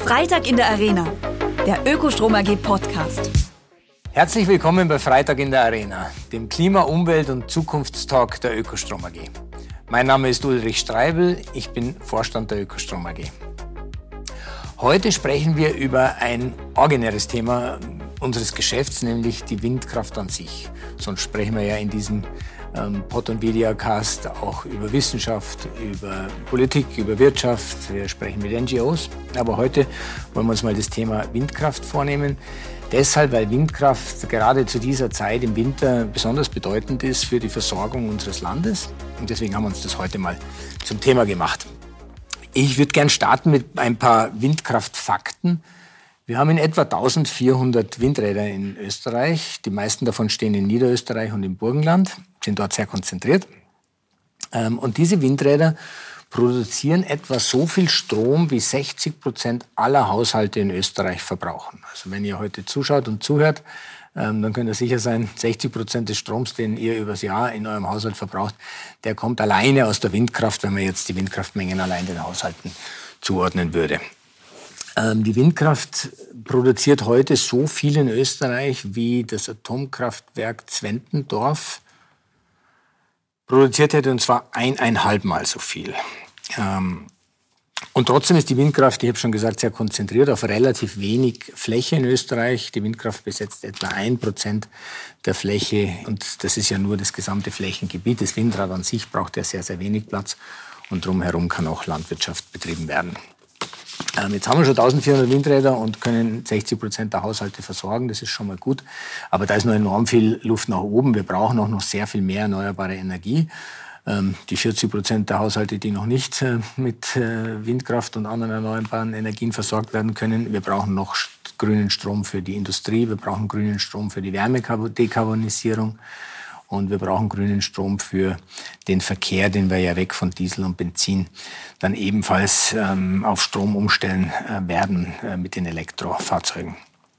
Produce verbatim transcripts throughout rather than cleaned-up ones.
Freitag in der Arena, der Ökostrom A G Podcast. Herzlich willkommen bei Freitag in der Arena, dem Klima-, Umwelt- und Zukunftstalk der Ökostrom A G. Mein Name ist Ulrich Streibel, ich bin Vorstand der Ökostrom A G. Heute sprechen wir über ein originäres Thema unseres Geschäfts, nämlich die Windkraft an sich. Sonst sprechen wir ja in diesem ähm, Pod- und Videocast auch über Wissenschaft, über Politik, über Wirtschaft. Wir sprechen mit N G Os. Aber heute wollen wir uns mal das Thema Windkraft vornehmen. Deshalb, weil Windkraft gerade zu dieser Zeit im Winter besonders bedeutend ist für die Versorgung unseres Landes. Und deswegen haben wir uns das heute mal zum Thema gemacht. Ich würde gern starten mit ein paar Windkraftfakten. Wir haben in etwa eintausendvierhundert Windräder in Österreich. Die meisten davon stehen in Niederösterreich und im Burgenland, sind dort sehr konzentriert. Und diese Windräder produzieren etwa so viel Strom, wie sechzig Prozent aller Haushalte in Österreich verbrauchen. Also wenn ihr heute zuschaut und zuhört, dann könnt ihr sicher sein, sechzig Prozent des Stroms, den ihr übers Jahr in eurem Haushalt verbraucht, der kommt alleine aus der Windkraft, wenn man jetzt die Windkraftmengen allein den Haushalten zuordnen würde. Die Windkraft produziert heute so viel in Österreich, wie das Atomkraftwerk Zwentendorf produziert hätte, und zwar eineinhalb Mal so viel. Und trotzdem ist die Windkraft, ich habe schon gesagt, sehr konzentriert auf relativ wenig Fläche in Österreich. Die Windkraft besetzt etwa ein Prozent der Fläche, und das ist ja nur das gesamte Flächengebiet. Das Windrad an sich braucht ja sehr, sehr wenig Platz, und drumherum kann auch Landwirtschaft betrieben werden. Ähm, jetzt haben wir schon eintausendvierhundert Windräder und können sechzig Prozent der Haushalte versorgen. Das ist schon mal gut. Aber da ist noch enorm viel Luft nach oben. Wir brauchen auch noch sehr viel mehr erneuerbare Energie. Ähm, die vierzig Prozent der Haushalte, die noch nicht äh, mit äh, Windkraft und anderen erneuerbaren Energien versorgt werden können. Wir brauchen noch grünen Strom für die Industrie. Wir brauchen grünen Strom für die Wärmedekarbonisierung. Und wir brauchen grünen Strom für den Verkehr, den wir ja weg von Diesel und Benzin dann ebenfalls ähm, auf Strom umstellen äh, werden äh, mit den Elektrofahrzeugen.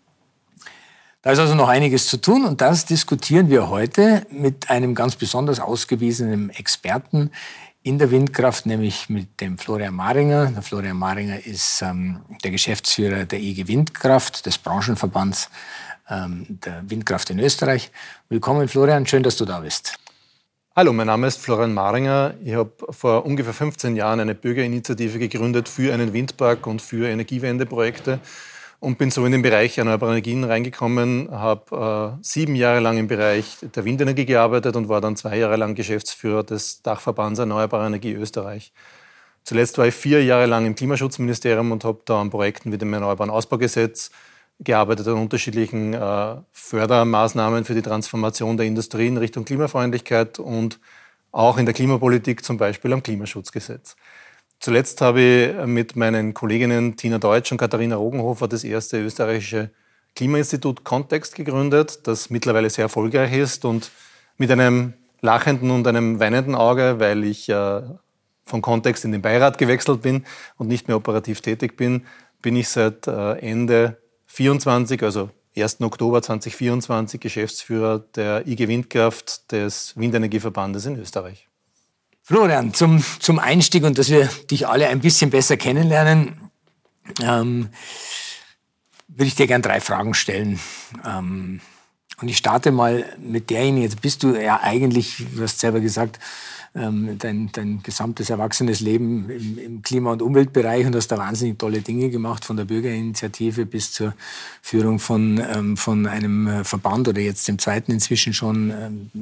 Da ist also noch einiges zu tun, und das diskutieren wir heute mit einem ganz besonders ausgewiesenen Experten in der Windkraft, nämlich mit dem Florian Maringer. Der Florian Maringer ist ähm, der Geschäftsführer der I G Windkraft, des Branchenverbands der Windkraft in Österreich. Willkommen, Florian, schön, dass du da bist. Hallo, mein Name ist Florian Maringer. Ich habe vor ungefähr fünfzehn Jahren eine Bürgerinitiative gegründet für einen Windpark und für Energiewendeprojekte und bin so in den Bereich erneuerbare Energien reingekommen, habe äh, sieben Jahre lang im Bereich der Windenergie gearbeitet und war dann zwei Jahre lang Geschäftsführer des Dachverbands Erneuerbare Energie Österreich. Zuletzt war ich vier Jahre lang im Klimaschutzministerium und habe da an Projekten wie dem Erneuerbaren Ausbaugesetz gearbeitet, an unterschiedlichen äh, Fördermaßnahmen für die Transformation der Industrie in Richtung Klimafreundlichkeit und auch in der Klimapolitik, zum Beispiel am Klimaschutzgesetz. Zuletzt habe ich mit meinen Kolleginnen Tina Deutsch und Katharina Rogenhofer das erste österreichische Klimainstitut Kontext gegründet, das mittlerweile sehr erfolgreich ist, und mit einem lachenden und einem weinenden Auge, weil ich äh, von Kontext in den Beirat gewechselt bin und nicht mehr operativ tätig bin, bin ich seit äh, Ende vierundzwanzig, also ersten Oktober zweitausendvierundzwanzig, Geschäftsführer der I G Windkraft des Windenergieverbandes in Österreich. Florian, zum, zum Einstieg und dass wir dich alle ein bisschen besser kennenlernen, ähm, würde ich dir gerne drei Fragen stellen. Ähm, und ich starte mal mit derjenigen, jetzt bist du ja eigentlich, du hast selber gesagt, Dein, dein gesamtes erwachsenes Leben im, im Klima- und Umweltbereich, und hast da wahnsinnig tolle Dinge gemacht, von der Bürgerinitiative bis zur Führung von, ähm, von einem Verband oder jetzt dem zweiten inzwischen schon ähm,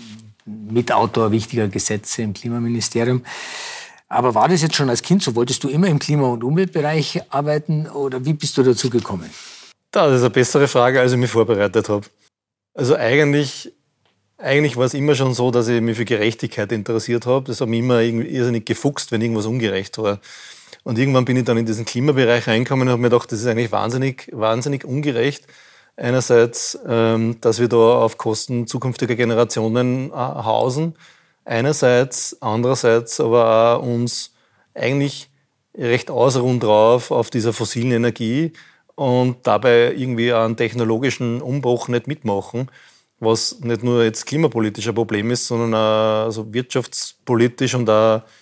Mitautor wichtiger Gesetze im Klimaministerium. Aber war das jetzt schon als Kind so? Wolltest du immer im Klima- und Umweltbereich arbeiten, oder wie bist du dazu gekommen? Das ist eine bessere Frage, als ich mich vorbereitet habe. Also eigentlich... Eigentlich war es immer schon so, dass ich mich für Gerechtigkeit interessiert habe. Das hat mich immer irgendwie irrsinnig gefuchst, wenn irgendwas ungerecht war. Und irgendwann bin ich dann in diesen Klimabereich reingekommen und habe mir gedacht, das ist eigentlich wahnsinnig, wahnsinnig ungerecht. Einerseits, ähm, dass wir da auf Kosten zukünftiger Generationen äh, hausen. Einerseits, andererseits aber auch uns eigentlich recht ausruhen drauf auf dieser fossilen Energie und dabei irgendwie einen technologischen Umbruch nicht mitmachen, was nicht nur jetzt klimapolitisch ein Problem ist, sondern auch also wirtschaftspolitisch und auch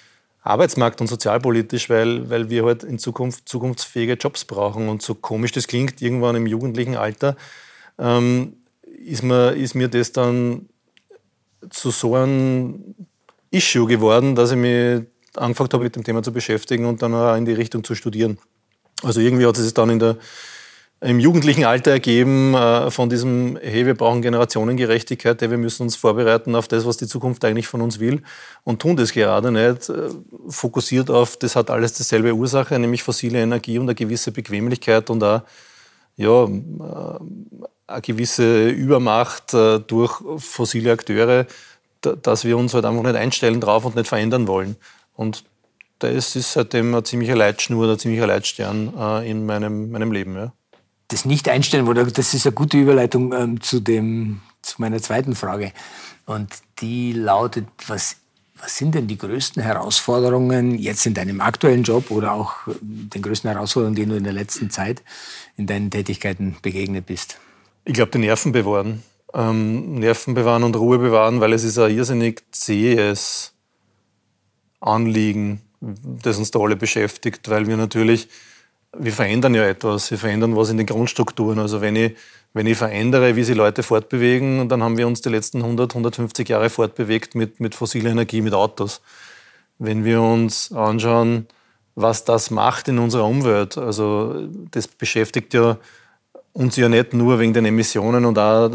arbeitsmarkt- und sozialpolitisch, weil, weil wir halt in Zukunft zukunftsfähige Jobs brauchen. Und so komisch das klingt, irgendwann im jugendlichen Alter, ähm, ist, mir, ist mir das dann zu so einem Issue geworden, dass ich mich angefangen habe, mit dem Thema zu beschäftigen und dann auch in die Richtung zu studieren. Also irgendwie hat es sich dann in der, im jugendlichen Alter ergeben, äh, von diesem, hey, wir brauchen Generationengerechtigkeit, hey, wir müssen uns vorbereiten auf das, was die Zukunft eigentlich von uns will und tun das gerade nicht, äh, fokussiert auf, das hat alles dieselbe Ursache, nämlich fossile Energie und eine gewisse Bequemlichkeit und auch ja, äh, eine gewisse Übermacht äh, durch fossile Akteure, da, dass wir uns halt einfach nicht einstellen drauf und nicht verändern wollen. Und das ist seitdem eine ziemliche Leitschnur, ein ziemlicher Leitstern äh, in meinem, meinem Leben. Ja. Das Nicht-Einstellen, das ist eine gute Überleitung ähm, zu, dem, zu meiner zweiten Frage. Und die lautet, was, was sind denn die größten Herausforderungen jetzt in deinem aktuellen Job oder auch den größten Herausforderungen, denen du in der letzten Zeit in deinen Tätigkeiten begegnet bist? Ich glaube, die Nerven bewahren. Ähm, Nerven bewahren und Ruhe bewahren, weil es ist ein irrsinnig zähes Anliegen, das uns da alle beschäftigt, weil wir natürlich, wir verändern ja etwas, wir verändern was in den Grundstrukturen. Also wenn ich, wenn ich verändere, wie sich Leute fortbewegen, dann haben wir uns die letzten hundert, hundertfünfzig Jahre fortbewegt mit, mit fossiler Energie, mit Autos. Wenn wir uns anschauen, was das macht in unserer Umwelt, also das beschäftigt ja uns ja nicht nur wegen den Emissionen und auch,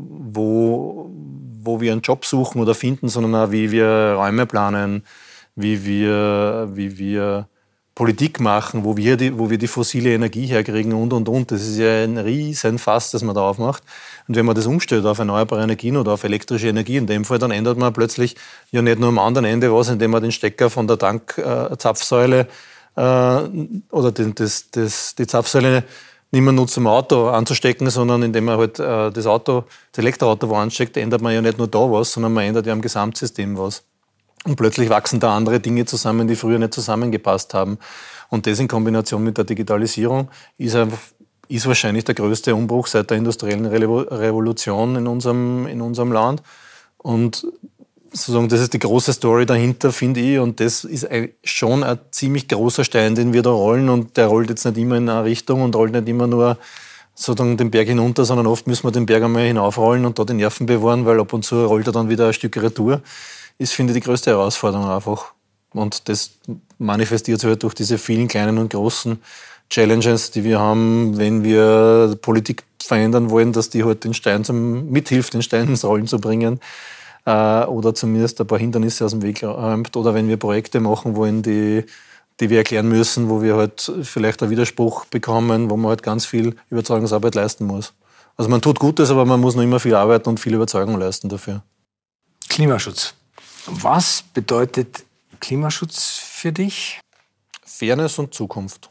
wo, wo wir einen Job suchen oder finden, sondern auch, wie wir Räume planen, wie wir, wie wir Politik machen, wo wir, die, wo wir die fossile Energie herkriegen und, und, und. Das ist ja ein riesen Fass, das man da aufmacht. Und wenn man das umstellt auf erneuerbare Energien oder auf elektrische Energie, in dem Fall, dann ändert man plötzlich ja nicht nur am anderen Ende was, indem man den Stecker von der Tankzapfsäule äh, oder den, das, das, die Zapfsäule nicht mehr nur zum Auto anzustecken, sondern indem man halt äh, das Auto, das Elektroauto wo ansteckt, ändert man ja nicht nur da was, sondern man ändert ja am Gesamtsystem was. Und plötzlich wachsen da andere Dinge zusammen, die früher nicht zusammengepasst haben. Und das in Kombination mit der Digitalisierung ist, ein, ist wahrscheinlich der größte Umbruch seit der industriellen Revolution in unserem, in unserem Land. Und sozusagen, das ist die große Story dahinter, finde ich. Und das ist schon ein ziemlich großer Stein, den wir da rollen. Und der rollt jetzt nicht immer in eine Richtung und rollt nicht immer nur sozusagen den Berg hinunter, sondern oft müssen wir den Berg einmal hinaufrollen und da die Nerven bewahren, weil ab und zu rollt er dann wieder ein Stück Retour. Ist, finde ich, die größte Herausforderung einfach. Und das manifestiert sich halt durch diese vielen kleinen und großen Challenges, die wir haben, wenn wir Politik verändern wollen, dass die halt den Stein zum, mithilft, den Stein ins Rollen zu bringen. Äh, oder zumindest ein paar Hindernisse aus dem Weg räumt. Oder wenn wir Projekte machen wollen, die, die wir erklären müssen, wo wir halt vielleicht einen Widerspruch bekommen, wo man halt ganz viel Überzeugungsarbeit leisten muss. Also man tut Gutes, aber man muss noch immer viel arbeiten und viel Überzeugung leisten dafür. Klimaschutz. Was bedeutet Klimaschutz für dich? Fairness und Zukunft.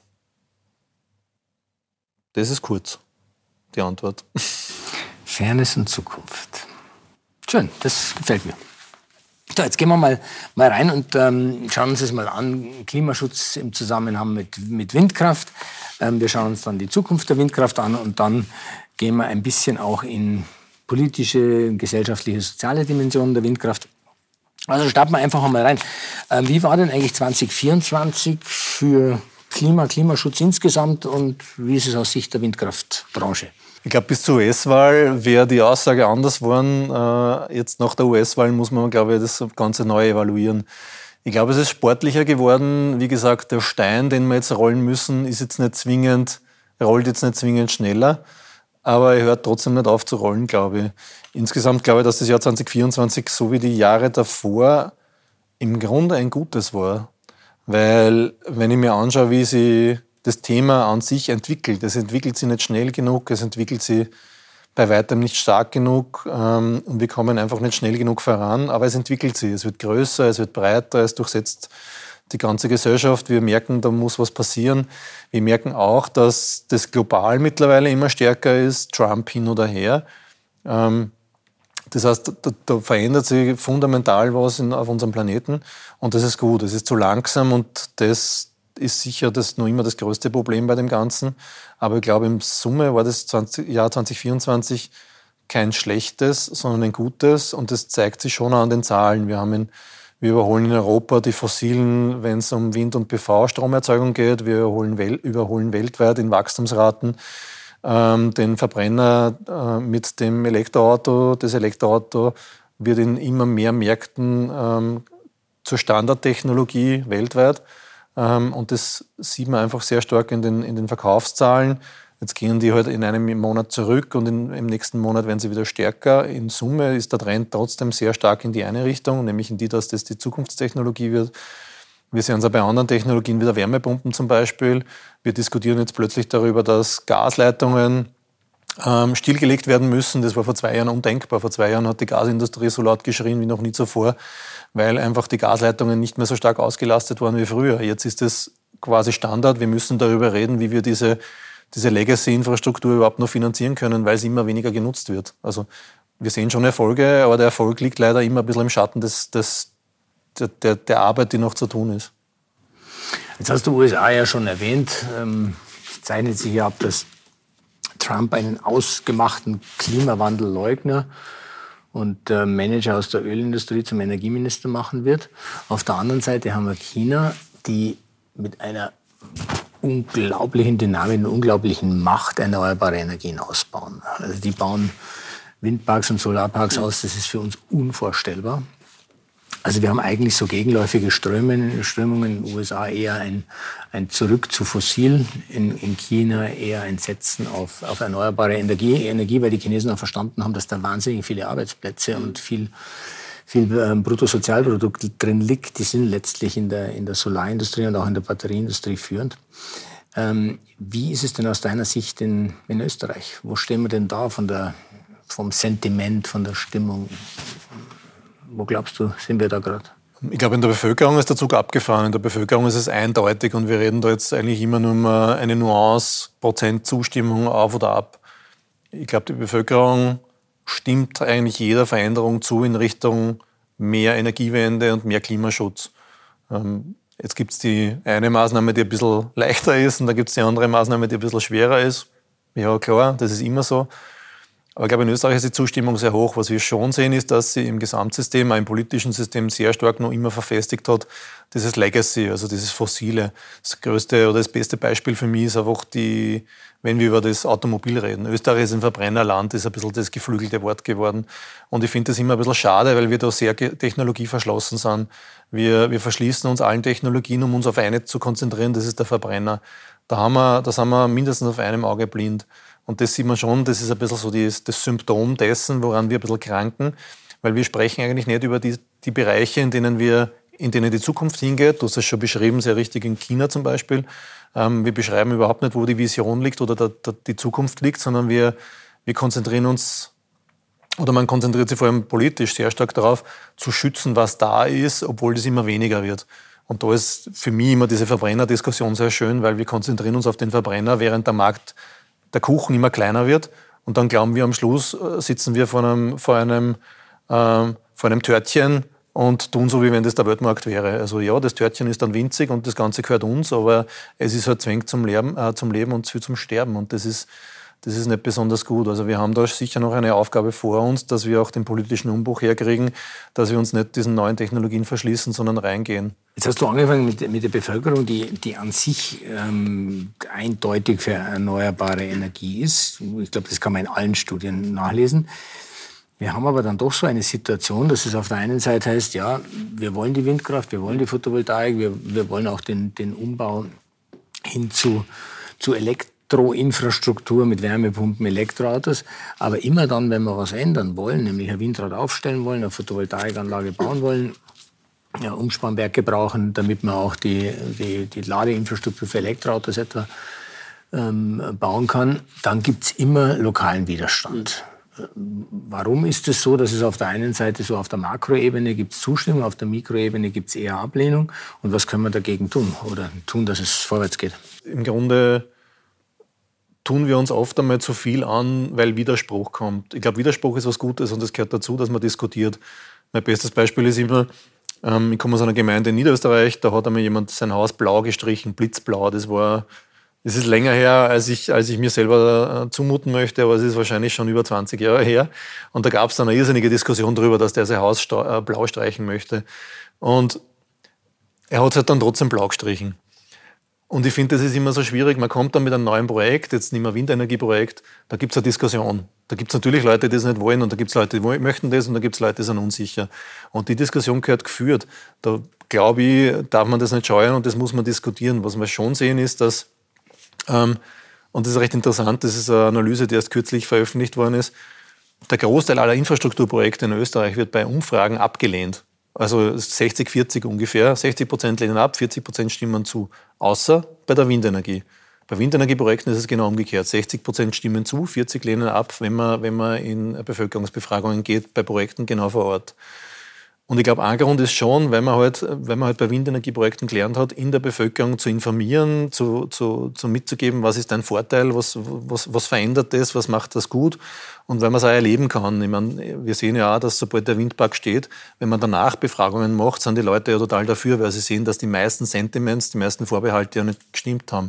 Das ist kurz, die Antwort. Fairness und Zukunft. Schön, das gefällt mir. So, jetzt gehen wir mal, mal rein und ähm, schauen uns das mal an. Klimaschutz im Zusammenhang mit, mit Windkraft. Ähm, wir schauen uns dann die Zukunft der Windkraft an und dann gehen wir ein bisschen auch in politische, gesellschaftliche, soziale Dimensionen der Windkraft. Also starten wir einfach mal rein. Ähm, wie war denn eigentlich zwanzig vierundzwanzig für Klima, Klimaschutz insgesamt und wie ist es aus Sicht der Windkraftbranche? Ich glaube, bis zur U S-Wahl wäre die Aussage anders geworden. Äh, jetzt nach der U S-Wahl muss man, glaube ich, das Ganze neu evaluieren. Ich glaube, es ist sportlicher geworden. Wie gesagt, der Stein, den wir jetzt rollen müssen, ist jetzt nicht zwingend, rollt jetzt nicht zwingend schneller. Aber er hört trotzdem nicht auf zu rollen, glaube ich. Insgesamt glaube ich, dass das Jahr zwanzig vierundzwanzig so wie die Jahre davor im Grunde ein gutes war. Weil, wenn ich mir anschaue, wie sich das Thema an sich entwickelt, es entwickelt sich nicht schnell genug, es entwickelt sich bei weitem nicht stark genug ähm, und wir kommen einfach nicht schnell genug voran, aber es entwickelt sich. Es wird größer, es wird breiter, es durchsetzt die ganze Gesellschaft. Wir merken, da muss was passieren. Wir merken auch, dass das global mittlerweile immer stärker ist, Trump hin oder her. Ähm, das heißt, da, da verändert sich fundamental was in, auf unserem Planeten und das ist gut. Es ist zu langsam und das ist sicher das noch immer das größte Problem bei dem Ganzen. Aber ich glaube, in Summe war das zwanzig, Jahr zwanzig vierundzwanzig kein schlechtes, sondern ein gutes und das zeigt sich schon an den Zahlen. Wir haben in Wir überholen in Europa die fossilen, wenn es um Wind- und P V-Stromerzeugung geht. Wir überholen, wel- überholen weltweit in Wachstumsraten ähm, den Verbrenner äh, mit dem Elektroauto. Das Elektroauto wird in immer mehr Märkten ähm, zur Standardtechnologie weltweit. Ähm, und das sieht man einfach sehr stark in den, in den Verkaufszahlen. Jetzt gehen die halt in einem Monat zurück und in, im nächsten Monat werden sie wieder stärker. In Summe ist der Trend trotzdem sehr stark in die eine Richtung, nämlich in die, dass das die Zukunftstechnologie wird. Wir sehen es auch bei anderen Technologien, wie der Wärmepumpen zum Beispiel. Wir diskutieren jetzt plötzlich darüber, dass Gasleitungen ähm, stillgelegt werden müssen. Das war vor zwei Jahren undenkbar. Vor zwei Jahren hat die Gasindustrie so laut geschrien wie noch nie zuvor, weil einfach die Gasleitungen nicht mehr so stark ausgelastet waren wie früher. Jetzt ist es quasi Standard. Wir müssen darüber reden, wie wir diese diese Legacy-Infrastruktur überhaupt noch finanzieren können, weil es immer weniger genutzt wird. Also wir sehen schon Erfolge, aber der Erfolg liegt leider immer ein bisschen im Schatten des, des, der, der, der Arbeit, die noch zu tun ist. Jetzt hast du U S A ja schon erwähnt. Es zeichnet sich ja ab, dass Trump einen ausgemachten Klimawandelleugner und Manager aus der Ölindustrie zum Energieminister machen wird. Auf der anderen Seite haben wir China, die mit einer unglaublichen Dynamik und unglaublichen Macht erneuerbare Energien ausbauen. Also die bauen Windparks und Solarparks aus, das ist für uns unvorstellbar. Also wir haben eigentlich so gegenläufige Strömungen, Strömungen in den U S A eher ein, ein Zurück zu fossil, in, in China eher ein Setzen auf, auf erneuerbare Energie, Energie, weil die Chinesen auch verstanden haben, dass da wahnsinnig viele Arbeitsplätze und viel viel ähm, Bruttosozialprodukt drin liegt, die sind letztlich in der, in der Solarindustrie und auch in der Batterieindustrie führend. Ähm, wie ist es denn aus deiner Sicht in, in Österreich? Wo stehen wir denn da von der, vom Sentiment, von der Stimmung? Wo glaubst du, sind wir da gerade? Ich glaube, in der Bevölkerung ist der Zug abgefahren. In der Bevölkerung ist es eindeutig und wir reden da jetzt eigentlich immer nur um eine Nuance, Prozent Zustimmung auf oder ab. Ich glaube, die Bevölkerung stimmt eigentlich jeder Veränderung zu in Richtung mehr Energiewende und mehr Klimaschutz. Ähm, jetzt gibt es die eine Maßnahme, die ein bisschen leichter ist und dann gibt es die andere Maßnahme, die ein bisschen schwerer ist. Ja, klar, das ist immer so. Aber ich glaube, in Österreich ist die Zustimmung sehr hoch. Was wir schon sehen, ist, dass sie im Gesamtsystem, auch im politischen System sehr stark noch immer verfestigt hat, dieses Legacy, also dieses Fossile. Das größte oder das beste Beispiel für mich ist einfach die, wenn wir über das Automobil reden. Österreich ist ein Verbrennerland, ist ein bisschen das geflügelte Wort geworden. Und ich finde das immer ein bisschen schade, weil wir da sehr technologieverschlossen sind. Wir, wir verschließen uns allen Technologien, um uns auf eine zu konzentrieren, das ist der Verbrenner. Da haben wir, da sind wir mindestens auf einem Auge blind. Und das sieht man schon, das ist ein bisschen so das, das Symptom dessen, woran wir ein bisschen kranken, weil wir sprechen eigentlich nicht über die, die Bereiche, in denen wir, in denen die Zukunft hingeht. Du hast es schon beschrieben, sehr richtig in China zum Beispiel. Ähm, wir beschreiben überhaupt nicht, wo die Vision liegt oder da, da die Zukunft liegt, sondern wir, wir konzentrieren uns, oder man konzentriert sich vor allem politisch sehr stark darauf, zu schützen, was da ist, obwohl das immer weniger wird. Und da ist für mich immer diese Verbrenner-Diskussion sehr schön, weil wir konzentrieren uns auf den Verbrenner, während der Markt der Kuchen immer kleiner wird und dann glauben wir, am Schluss sitzen wir vor einem, vor einem, äh, vor einem Törtchen und tun so, wie wenn das der Weltmarkt wäre. Also ja, das Törtchen ist dann winzig und das Ganze gehört uns, aber es ist halt zwingend zum Leben, äh, zum Leben und zu viel zum Sterben und das ist, das ist nicht besonders gut. Also wir haben da sicher noch eine Aufgabe vor uns, dass wir auch den politischen Umbruch herkriegen, dass wir uns nicht diesen neuen Technologien verschließen, sondern reingehen. Jetzt hast du angefangen mit, mit der Bevölkerung, die, die an sich ähm, eindeutig für erneuerbare Energie ist. Ich glaube, das kann man in allen Studien nachlesen. Wir haben aber dann doch so eine Situation, dass es auf der einen Seite heißt, ja, wir wollen die Windkraft, wir wollen die Photovoltaik, wir, wir wollen auch den, den Umbau hin zu, zu Elektroinfrastruktur mit Wärmepumpen, Elektroautos. Aber immer dann, wenn wir was ändern wollen, nämlich ein Windrad aufstellen wollen, eine Photovoltaikanlage bauen wollen, ja, Umspannwerke brauchen, damit man auch die, die, die Ladeinfrastruktur für Elektroautos etwa ähm, bauen kann, dann gibt's immer lokalen Widerstand. Warum ist es so, dass es auf der einen Seite so auf der Makroebene gibt es Zustimmung, auf der Mikroebene gibt es eher Ablehnung? Und was können wir dagegen tun oder tun, dass es vorwärts geht? Im Grunde tun wir uns oft einmal zu viel an, weil Widerspruch kommt. Ich glaube, Widerspruch ist was Gutes und es gehört dazu, dass man diskutiert. Mein bestes Beispiel ist immer, ich komme aus einer Gemeinde in Niederösterreich, da hat einmal jemand sein Haus blau gestrichen, blitzblau. Das war Es ist länger her, als ich, als ich mir selber zumuten möchte, aber es ist wahrscheinlich schon über zwanzig Jahre her. Und da gab es dann eine irrsinnige Diskussion darüber, dass der sein Haus sta- äh, blau streichen möchte. Und er hat es halt dann trotzdem blau gestrichen. Und ich finde, das ist immer so schwierig. Man kommt dann mit einem neuen Projekt, jetzt nicht mehr Windenergieprojekt, da gibt es eine Diskussion. Da gibt es natürlich Leute, die das nicht wollen und da gibt es Leute, die möchten das und da gibt es Leute, die sind unsicher. Und die Diskussion gehört geführt. Da glaube ich, darf man das nicht scheuen und das muss man diskutieren. Was wir schon sehen ist, dass, ähm, und das ist recht interessant, das ist eine Analyse, die erst kürzlich veröffentlicht worden ist, der Großteil aller Infrastrukturprojekte in Österreich wird bei Umfragen abgelehnt. Also sechzig vierzig ungefähr. sechzig Prozent lehnen ab, vierzig Prozent stimmen zu. Außer bei der Windenergie. Bei Windenergieprojekten ist es genau umgekehrt. sechzig Prozent stimmen zu, vierzig lehnen ab, wenn man, wenn man in Bevölkerungsbefragungen geht, bei Projekten genau vor Ort. Und ich glaube, ein Grund ist schon, weil man halt, weil man halt bei Windenergieprojekten gelernt hat, in der Bevölkerung zu informieren, zu, zu, zu mitzugeben, was ist dein Vorteil, was, was, was verändert das, was macht das gut. Und weil man es auch erleben kann. Ich meine, wir sehen ja auch, dass sobald der Windpark steht, wenn man danach Befragungen macht, sind die Leute ja total dafür, weil sie sehen, dass die meisten Sentiments, die meisten Vorbehalte ja nicht gestimmt haben.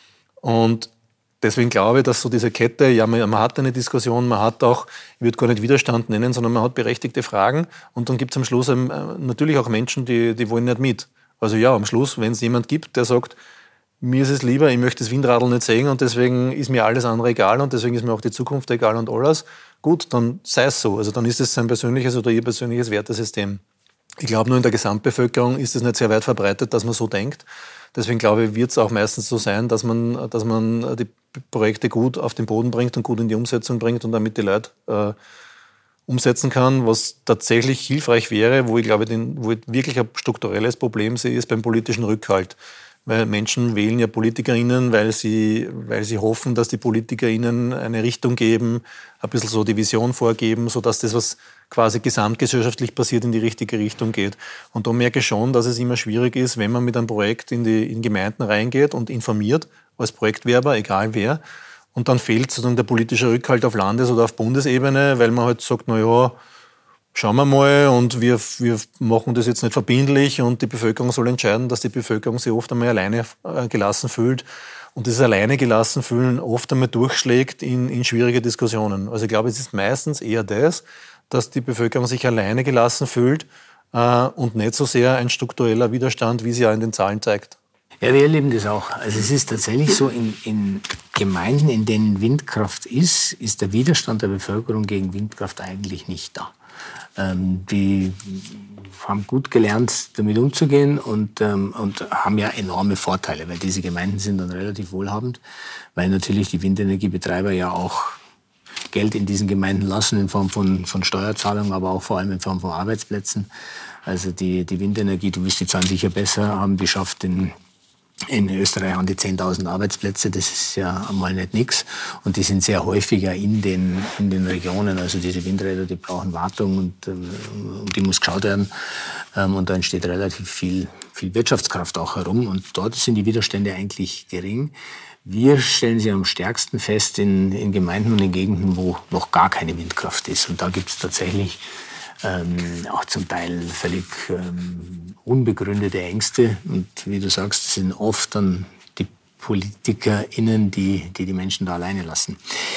Und deswegen glaube ich, dass so diese Kette, ja, man, man hat eine Diskussion, man hat auch, ich würde gar nicht Widerstand nennen, sondern man hat berechtigte Fragen und dann gibt es am Schluss ähm, natürlich auch Menschen, die, die wollen nicht mit. Also ja, am Schluss, wenn es jemand gibt, der sagt, mir ist es lieber, ich möchte das Windradl nicht sehen und deswegen ist mir alles andere egal und deswegen ist mir auch die Zukunft egal und alles, gut, dann sei es so. Also dann ist es sein persönliches oder ihr persönliches Wertesystem. Ich glaube, nur in der Gesamtbevölkerung ist es nicht sehr weit verbreitet, dass man so denkt. Deswegen glaube ich, wird es auch meistens so sein, dass man, dass man die Projekte gut auf den Boden bringt und gut in die Umsetzung bringt und damit die Leute äh, umsetzen kann. Was tatsächlich hilfreich wäre, wo ich glaube, den, wo ich wirklich ein strukturelles Problem sehe, ist beim politischen Rückhalt. Weil Menschen wählen ja PolitikerInnen, weil sie, weil sie hoffen, dass die PolitikerInnen eine Richtung geben, ein bisschen so die Vision vorgeben, sodass das, was quasi gesamtgesellschaftlich passiert, in die richtige Richtung geht. Und da merke ich schon, dass es immer schwierig ist, wenn man mit einem Projekt in die in Gemeinden reingeht und informiert, als Projektwerber, egal wer, und dann fehlt sozusagen der politische Rückhalt auf Landes- oder auf Bundesebene, weil man halt sagt, na ja, schauen wir mal und wir, wir machen das jetzt nicht verbindlich und die Bevölkerung soll entscheiden, dass die Bevölkerung sich oft einmal alleine gelassen fühlt und dieses alleine gelassen fühlen oft einmal durchschlägt in, in schwierige Diskussionen. Also ich glaube, es ist meistens eher das, dass die Bevölkerung sich alleine gelassen fühlt äh, und nicht so sehr ein struktureller Widerstand, wie sie ja in den Zahlen zeigt. Ja, wir erleben das auch. Also es ist tatsächlich so, in, in Gemeinden, in denen Windkraft ist, ist der Widerstand der Bevölkerung gegen Windkraft eigentlich nicht da. Ähm, die haben gut gelernt, damit umzugehen und, ähm, und haben ja enorme Vorteile, weil diese Gemeinden sind dann relativ wohlhabend, weil natürlich die Windenergiebetreiber ja auch Geld in diesen Gemeinden lassen in Form von, von Steuerzahlungen, aber auch vor allem in Form von Arbeitsplätzen. Also die, die Windenergie, du wirst die Zahlen sicher besser haben, die schafft in In Österreich haben die zehntausend Arbeitsplätze, das ist ja einmal nicht nix. Und die sind sehr häufiger in den, in den Regionen. Also diese Windräder, die brauchen Wartung und äh, um die muss geschaut werden. Ähm, und da entsteht relativ viel, viel Wirtschaftskraft auch herum. Und dort sind die Widerstände eigentlich gering. Wir stellen sie am stärksten fest in, in Gemeinden und in Gegenden, wo noch gar keine Windkraft ist. Und da gibt es tatsächlich Ähm, auch zum Teil völlig ähm, unbegründete Ängste. Und wie du sagst, das sind oft dann die PolitikerInnen, die, die die Menschen da alleine lassen.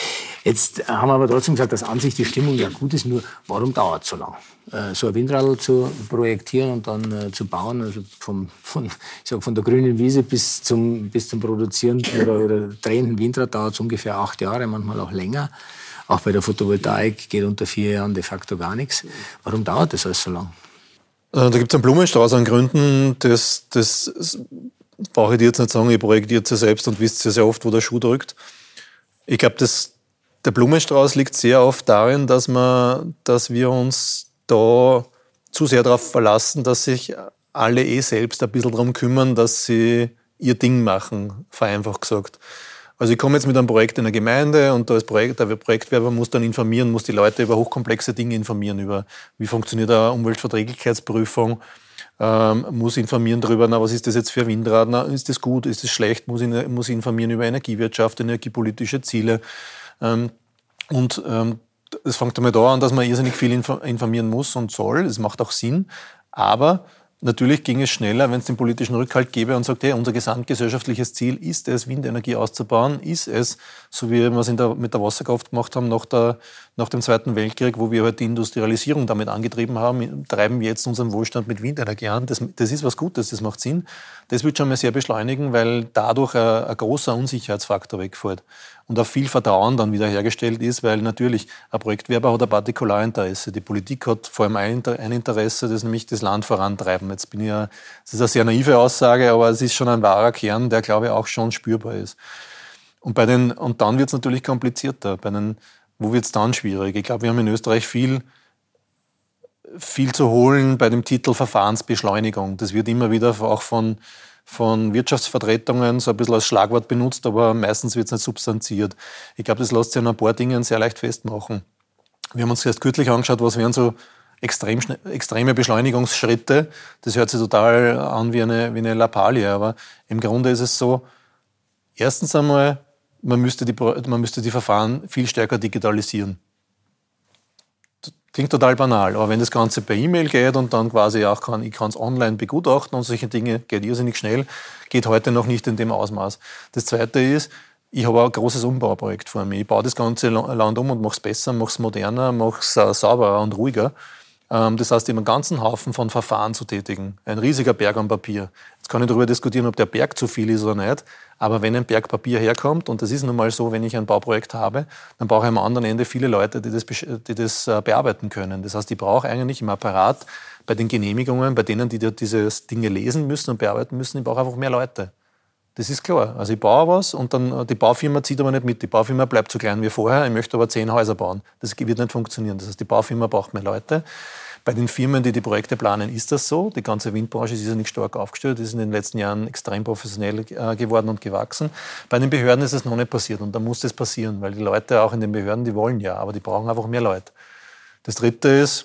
Jetzt haben wir aber trotzdem gesagt, dass an sich die Stimmung ja gut ist, nur warum dauert es so lang? Äh, so ein Windradl zu projektieren und dann äh, zu bauen, also vom, von, ich sag, von der grünen Wiese bis zum, bis zum Produzieren oder, oder drehenden Windrad dauert es ungefähr acht Jahre, manchmal auch länger. Auch bei der Photovoltaik geht unter vier Jahren de facto gar nichts. Warum dauert das alles so lang? Da gibt es einen Blumenstrauß an Gründen. Das, das brauche ich dir jetzt nicht sagen, ihr projektiert ja selbst und wisst ja sehr oft, wo der Schuh drückt. Ich glaube, der Blumenstrauß liegt sehr oft darin, dass, man, dass wir uns da zu sehr darauf verlassen, dass sich alle eh selbst ein bisschen darum kümmern, dass sie ihr Ding machen, vereinfacht gesagt. Also ich komme jetzt mit einem Projekt in einer Gemeinde und da ist Projekt, der Projektwerber muss dann informieren, muss die Leute über hochkomplexe Dinge informieren, über wie funktioniert eine Umweltverträglichkeitsprüfung, ähm, muss informieren darüber, na, was ist das jetzt für ein Windrad, na, ist das gut, ist das schlecht, muss, in, muss informieren über Energiewirtschaft, energiepolitische Ziele. Ähm, und ähm, es fängt einmal da an, dass man irrsinnig viel informieren muss und soll, das macht auch Sinn, aber Natürlich ging es schneller, wenn es den politischen Rückhalt gäbe und sagt, hey, unser gesamtgesellschaftliches Ziel ist es, Windenergie auszubauen, ist es, so wie wir es in der, mit der Wasserkraft gemacht haben nach, der, nach dem Zweiten Weltkrieg, wo wir halt die Industrialisierung damit angetrieben haben, treiben wir jetzt unseren Wohlstand mit Windenergie an. Das, das ist was Gutes, das macht Sinn. Das wird schon mal sehr beschleunigen, weil dadurch ein, ein großer Unsicherheitsfaktor wegfällt und auch viel Vertrauen dann wieder hergestellt ist, weil natürlich ein Projektwerber hat ein Partikularinteresse. Die Politik hat vor allem ein, ein Interesse, das ist nämlich das Land vorantreiben. Jetzt bin ich ja, das ist eine sehr naive Aussage, aber es ist schon ein wahrer Kern, der, glaube ich, auch schon spürbar ist. Und, bei den, und dann wird es natürlich komplizierter. Bei den, wo wird es dann schwierig? Ich glaube, wir haben in Österreich viel, viel zu holen bei dem Titel Verfahrensbeschleunigung. Das wird immer wieder auch von von Wirtschaftsvertretungen so ein bisschen als Schlagwort benutzt, aber meistens wird es nicht substanziert. Ich glaube, das lässt sich an ein paar Dingen sehr leicht festmachen. Wir haben uns erst kürzlich angeschaut, was wären so extrem, extreme Beschleunigungsschritte. Das hört sich total an wie eine, wie eine Lappalie, aber im Grunde ist es so, erstens einmal, man müsste die, man müsste die Verfahren viel stärker digitalisieren. Klingt total banal, aber wenn das Ganze per E-Mail geht und dann quasi auch kann, ich kann es online begutachten und solche Dinge, geht irrsinnig schnell, geht heute noch nicht in dem Ausmaß. Das Zweite ist, ich habe auch ein großes Umbauprojekt vor mir. Ich baue das ganze Land um und mache es besser, mache es moderner, mache es sauberer und ruhiger. Das heißt, ich habe einen ganzen Haufen von Verfahren zu tätigen. Ein riesiger Berg an Papier. Jetzt kann ich darüber diskutieren, ob der Berg zu viel ist oder nicht. Aber wenn ein Berg Papier herkommt, und das ist nun mal so, wenn ich ein Bauprojekt habe, dann brauche ich am anderen Ende viele Leute, die das, die das bearbeiten können. Das heißt, ich brauche eigentlich im Apparat bei den Genehmigungen, bei denen, die diese Dinge lesen müssen und bearbeiten müssen, ich brauche einfach mehr Leute. Das ist klar. Also ich baue was und dann die Baufirma zieht aber nicht mit. Die Baufirma bleibt so klein wie vorher. Ich möchte aber zehn Häuser bauen. Das wird nicht funktionieren. Das heißt, die Baufirma braucht mehr Leute. Bei den Firmen, die die Projekte planen, ist das so. Die ganze Windbranche ist ja nicht stark aufgestellt. Die ist in den letzten Jahren extrem professionell geworden und gewachsen. Bei den Behörden ist es noch nicht passiert und da muss das passieren, weil die Leute auch in den Behörden, die wollen ja, aber die brauchen einfach mehr Leute. Das Dritte ist,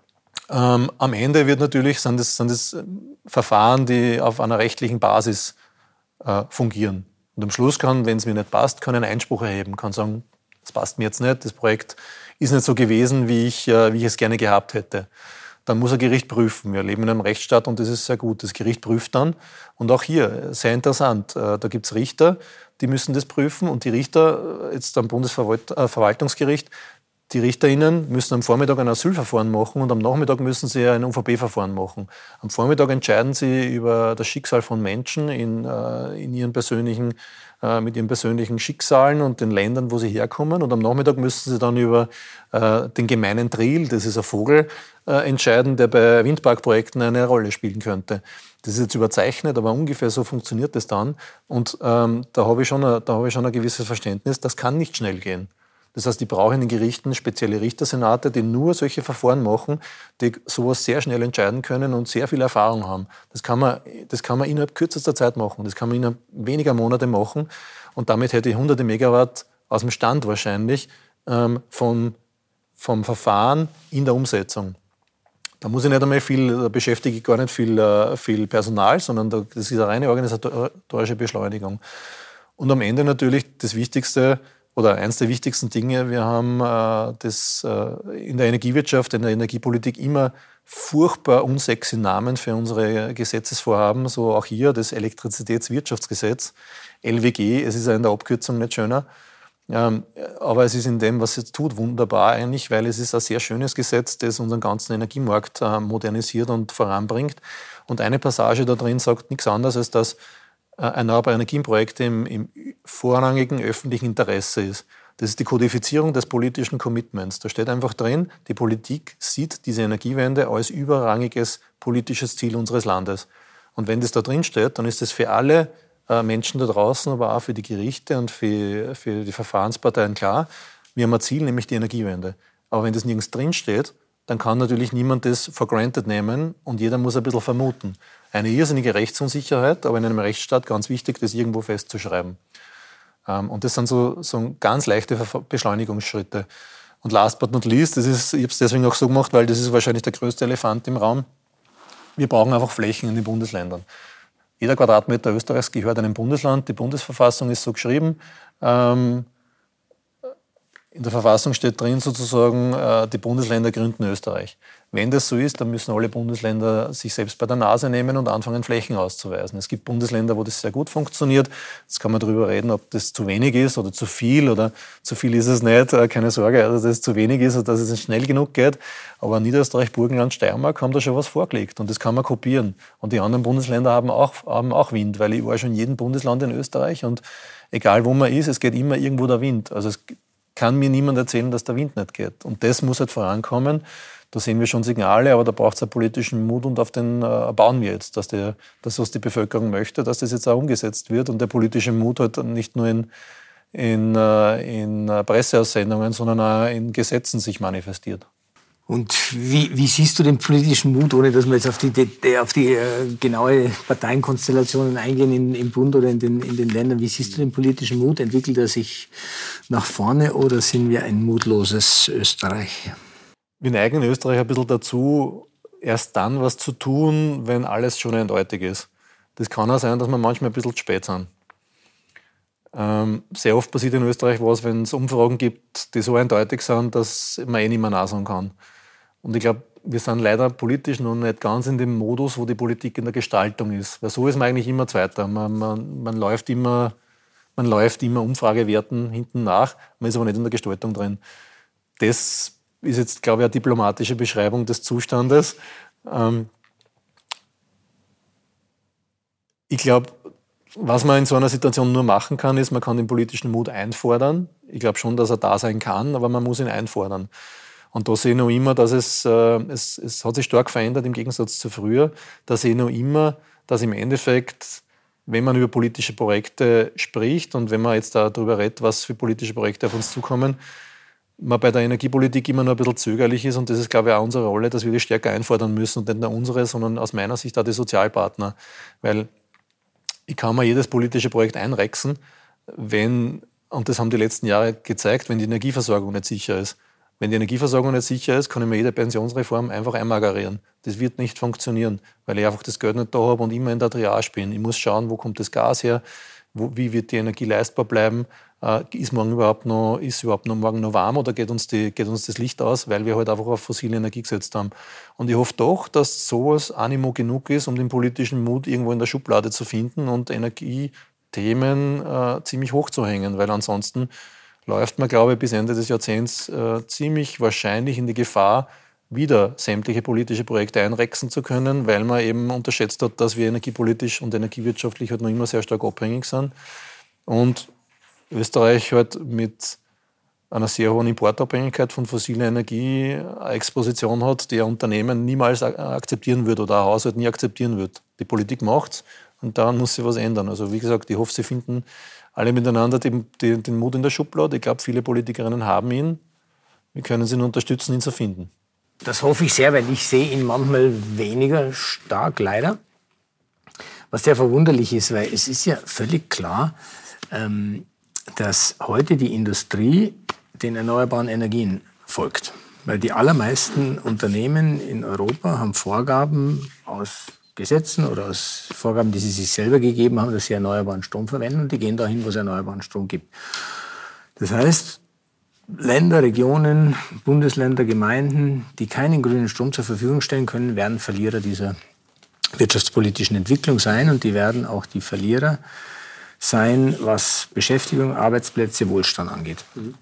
ähm, am Ende wird natürlich, sind das, sind das Verfahren, die auf einer rechtlichen Basis äh, fungieren. Und am Schluss kann, wenn es mir nicht passt, kann ich einen Einspruch erheben, kann sagen, das passt mir jetzt nicht, das Projekt ist nicht so gewesen, wie ich, äh, wie ich es gerne gehabt hätte. Dann muss ein Gericht prüfen. Wir leben in einem Rechtsstaat und das ist sehr gut. Das Gericht prüft dann. Und auch hier, sehr interessant, äh, da gibt es Richter, die müssen das prüfen. Und die Richter, jetzt am Bundesverwaltungsgericht, die RichterInnen müssen am Vormittag ein Asylverfahren machen und am Nachmittag müssen sie ein U V B-Verfahren machen. Am Vormittag entscheiden sie über das Schicksal von Menschen in, äh, in ihren persönlichen, äh, mit ihren persönlichen Schicksalen und den Ländern, wo sie herkommen. Und am Nachmittag müssen sie dann über äh, den gemeinen Tril, das ist ein Vogel, äh, entscheiden, der bei Windparkprojekten eine Rolle spielen könnte. Das ist jetzt überzeichnet, aber ungefähr so funktioniert das dann. Und ähm, da habe ich schon ein, da habe ich schon ein gewisses Verständnis, das kann nicht schnell gehen. Das heißt, die brauchen in den Gerichten spezielle Richtersenate, die nur solche Verfahren machen, die sowas sehr schnell entscheiden können und sehr viel Erfahrung haben. Das kann man, das kann man innerhalb kürzester Zeit machen. Das kann man innerhalb weniger Monate machen. Und damit hätte ich hunderte Megawatt aus dem Stand wahrscheinlich ähm, vom, vom Verfahren in der Umsetzung. Da muss ich nicht einmal viel, da beschäftige ich gar nicht viel, äh, viel Personal, sondern da, das ist eine reine organisatorische Beschleunigung. Und am Ende natürlich das Wichtigste, oder eines der wichtigsten Dinge, wir haben äh, das, äh, in der Energiewirtschaft, in der Energiepolitik immer furchtbar unsexy Namen für unsere Gesetzesvorhaben, so auch hier das Elektrizitätswirtschaftsgesetz, L W G, es ist ja in der Abkürzung nicht schöner, ähm, aber es ist in dem, was es tut, wunderbar eigentlich, weil es ist ein sehr schönes Gesetz, das unseren ganzen Energiemarkt äh, modernisiert und voranbringt. Und eine Passage da drin sagt nichts anderes, als dass erneuerbare Energienprojekte im, im vorrangigen öffentlichen Interesse ist. Das ist die Kodifizierung des politischen Commitments. Da steht einfach drin, die Politik sieht diese Energiewende als überrangiges politisches Ziel unseres Landes. Und wenn das da drin steht, dann ist das für alle äh, Menschen da draußen, aber auch für die Gerichte und für, für die Verfahrensparteien klar, wir haben ein Ziel, nämlich die Energiewende. Aber wenn das nirgends drin steht, dann kann natürlich niemand das for granted nehmen und jeder muss ein bisschen vermuten. Eine irrsinnige Rechtsunsicherheit, aber in einem Rechtsstaat ganz wichtig, das irgendwo festzuschreiben. Und das sind so, so ganz leichte Beschleunigungsschritte. Und last but not least, das ist, ich habe es deswegen auch so gemacht, weil das ist wahrscheinlich der größte Elefant im Raum, wir brauchen einfach Flächen in den Bundesländern. Jeder Quadratmeter Österreichs gehört einem Bundesland, die Bundesverfassung ist so geschrieben. Ähm, In der Verfassung steht drin sozusagen, die Bundesländer gründen Österreich. Wenn das so ist, dann müssen alle Bundesländer sich selbst bei der Nase nehmen und anfangen, Flächen auszuweisen. Es gibt Bundesländer, wo das sehr gut funktioniert. Jetzt kann man darüber reden, ob das zu wenig ist oder zu viel oder zu viel ist es nicht. Keine Sorge, also dass es zu wenig ist und dass es schnell genug geht. Aber Niederösterreich, Burgenland, Steiermark haben da schon was vorgelegt und das kann man kopieren. Und die anderen Bundesländer haben auch, haben auch Wind, weil ich war schon in jedem Bundesland in Österreich und egal wo man ist, es geht immer irgendwo der Wind. Also es kann mir niemand erzählen, dass der Wind nicht geht. Und das muss halt vorankommen. Da sehen wir schon Signale, aber da braucht es einen politischen Mut und auf den äh, bauen wir jetzt, dass der, das, was die Bevölkerung möchte, dass das jetzt auch umgesetzt wird und der politische Mut halt nicht nur in, in, äh, in Presseaussendungen, sondern auch in Gesetzen sich manifestiert. Und wie, wie siehst du den politischen Mut, ohne dass wir jetzt auf die, auf die äh, genaue Parteienkonstellationen eingehen in, im Bund oder in den, in den Ländern? Wie siehst du den politischen Mut? Entwickelt er sich nach vorne oder sind wir ein mutloses Österreich? Wir neigen in Österreich ein bisschen dazu, erst dann was zu tun, wenn alles schon eindeutig ist. Das kann auch sein, dass wir manchmal ein bisschen zu spät sind. Ähm, sehr oft passiert in Österreich was, wenn es Umfragen gibt, die so eindeutig sind, dass man eh nicht mehr nachsagen kann. Und ich glaube, wir sind leider politisch noch nicht ganz in dem Modus, wo die Politik in der Gestaltung ist. Weil so ist man eigentlich immer Zweiter. Man, man, man, läuft immer, man läuft immer Umfragewerten hinten nach, man ist aber nicht in der Gestaltung drin. Das ist jetzt, glaube ich, eine diplomatische Beschreibung des Zustandes. Ähm ich glaube, was man in so einer Situation nur machen kann, ist, man kann den politischen Mut einfordern. Ich glaube schon, dass er da sein kann, aber man muss ihn einfordern. Und da sehe ich noch immer, dass es, äh, es, es hat sich stark verändert im Gegensatz zu früher. Da sehe ich noch immer, dass im Endeffekt, wenn man über politische Projekte spricht und wenn man jetzt darüber redet, was für politische Projekte auf uns zukommen, man bei der Energiepolitik immer nur ein bisschen zögerlich ist und das ist, glaube ich, auch unsere Rolle, dass wir die stärker einfordern müssen und nicht nur unsere, sondern aus meiner Sicht auch die Sozialpartner. Weil ich kann mir jedes politische Projekt einrechsen, wenn, und das haben die letzten Jahre gezeigt, wenn die Energieversorgung nicht sicher ist. Wenn die Energieversorgung nicht sicher ist, kann ich mir jede Pensionsreform einfach einmagerieren. Das wird nicht funktionieren, weil ich einfach das Geld nicht da habe und immer in der Triage bin. Ich muss schauen, wo kommt das Gas her, wo, wie wird die Energie leistbar bleiben. Ist morgen überhaupt noch, ist überhaupt noch morgen noch warm oder geht uns, die, geht uns das Licht aus, weil wir halt einfach auf fossile Energie gesetzt haben. Und ich hoffe doch, dass sowas Animo genug ist, um den politischen Mut irgendwo in der Schublade zu finden und Energiethemen äh, ziemlich hoch zu hängen, weil ansonsten läuft man, glaube ich, bis Ende des Jahrzehnts äh, ziemlich wahrscheinlich in die Gefahr, wieder sämtliche politische Projekte einrechsen zu können, weil man eben unterschätzt hat, dass wir energiepolitisch und energiewirtschaftlich halt noch immer sehr stark abhängig sind. Und Österreich halt mit einer sehr hohen Importabhängigkeit von fossiler Energie eine Exposition hat, die ein Unternehmen niemals akzeptieren wird oder ein Haushalt nie akzeptieren wird. Die Politik macht's und daran muss sich was ändern. Also wie gesagt, ich hoffe, sie finden alle miteinander den, den, den Mut in der Schublade. Ich glaube, viele Politikerinnen haben ihn. Wir können sie nur unterstützen, ihn zu finden. Das hoffe ich sehr, weil ich sehe ihn manchmal weniger stark, leider. Was sehr verwunderlich ist, weil es ist ja völlig klar, ähm, dass heute die Industrie den erneuerbaren Energien folgt. Weil die allermeisten Unternehmen in Europa haben Vorgaben aus Gesetzen oder aus Vorgaben, die sie sich selber gegeben haben, dass sie erneuerbaren Strom verwenden und die gehen dahin, wo es erneuerbaren Strom gibt. Das heißt, Länder, Regionen, Bundesländer, Gemeinden, die keinen grünen Strom zur Verfügung stellen können, werden Verlierer dieser wirtschaftspolitischen Entwicklung sein und die werden auch die Verlierer sein, was Beschäftigung, Arbeitsplätze, Wohlstand angeht.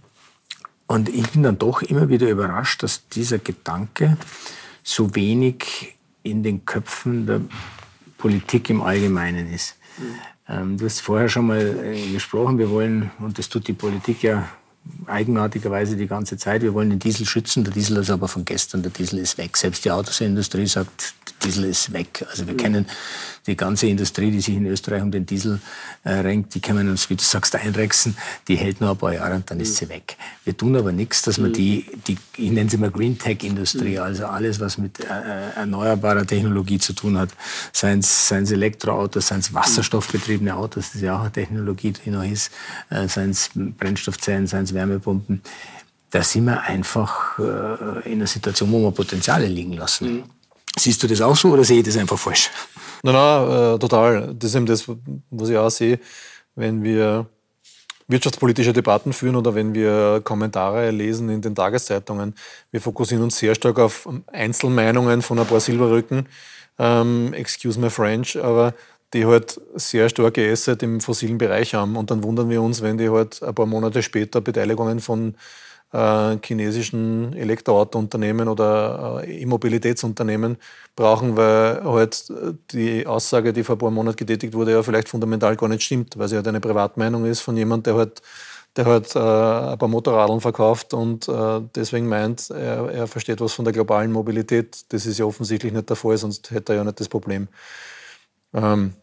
Und ich bin dann doch immer wieder überrascht, dass dieser Gedanke so wenig in den Köpfen der Politik im Allgemeinen ist. Mhm. Ähm, du hast vorher schon mal äh, gesprochen, wir wollen, und das tut die Politik ja eigenartigerweise die ganze Zeit, wir wollen den Diesel schützen, der Diesel ist aber von gestern, der Diesel ist weg. Selbst die Autosindustrie sagt, der Diesel ist weg. Also wir mhm. kennen die ganze Industrie, die sich in Österreich um den Diesel äh, renkt, die können uns, wie du sagst, einrechsen, die hält nur ein paar Jahre und dann mhm. ist sie weg. Wir tun aber nichts, dass mhm. wir die, die, ich nenne sie mal Green Tech Industrie, mhm. also alles, was mit äh, erneuerbarer Technologie zu tun hat, seien es Elektroautos, seien es wasserstoffbetriebene Autos, das ist ja auch eine Technologie, die noch ist, äh, seien es Brennstoffzellen, seien es Wärmepumpen, da sind wir einfach äh, in einer Situation, wo wir Potenziale liegen lassen. Mhm. Siehst du das auch so oder sehe ich das einfach falsch? Nein, nein, äh, total. Das ist eben das, was ich auch sehe, wenn wir, wirtschaftspolitische Debatten führen oder wenn wir Kommentare lesen in den Tageszeitungen. Wir fokussieren uns sehr stark auf Einzelmeinungen von ein paar Silberrücken, ähm, excuse my French, aber die halt sehr starke Asset im fossilen Bereich haben. Und dann wundern wir uns, wenn die halt ein paar Monate später Beteiligungen von äh, chinesischen Elektroautounternehmen oder äh, E-Mobilitätsunternehmen brauchen, weil halt die Aussage, die vor ein paar Monaten getätigt wurde, ja vielleicht fundamental gar nicht stimmt, weil sie halt eine Privatmeinung ist von jemandem, der halt, der halt äh, ein paar Motorradeln verkauft und äh, deswegen meint, er, er versteht was von der globalen Mobilität. Das ist ja offensichtlich nicht der Fall, sonst hätte er ja nicht das Problem. Ähm,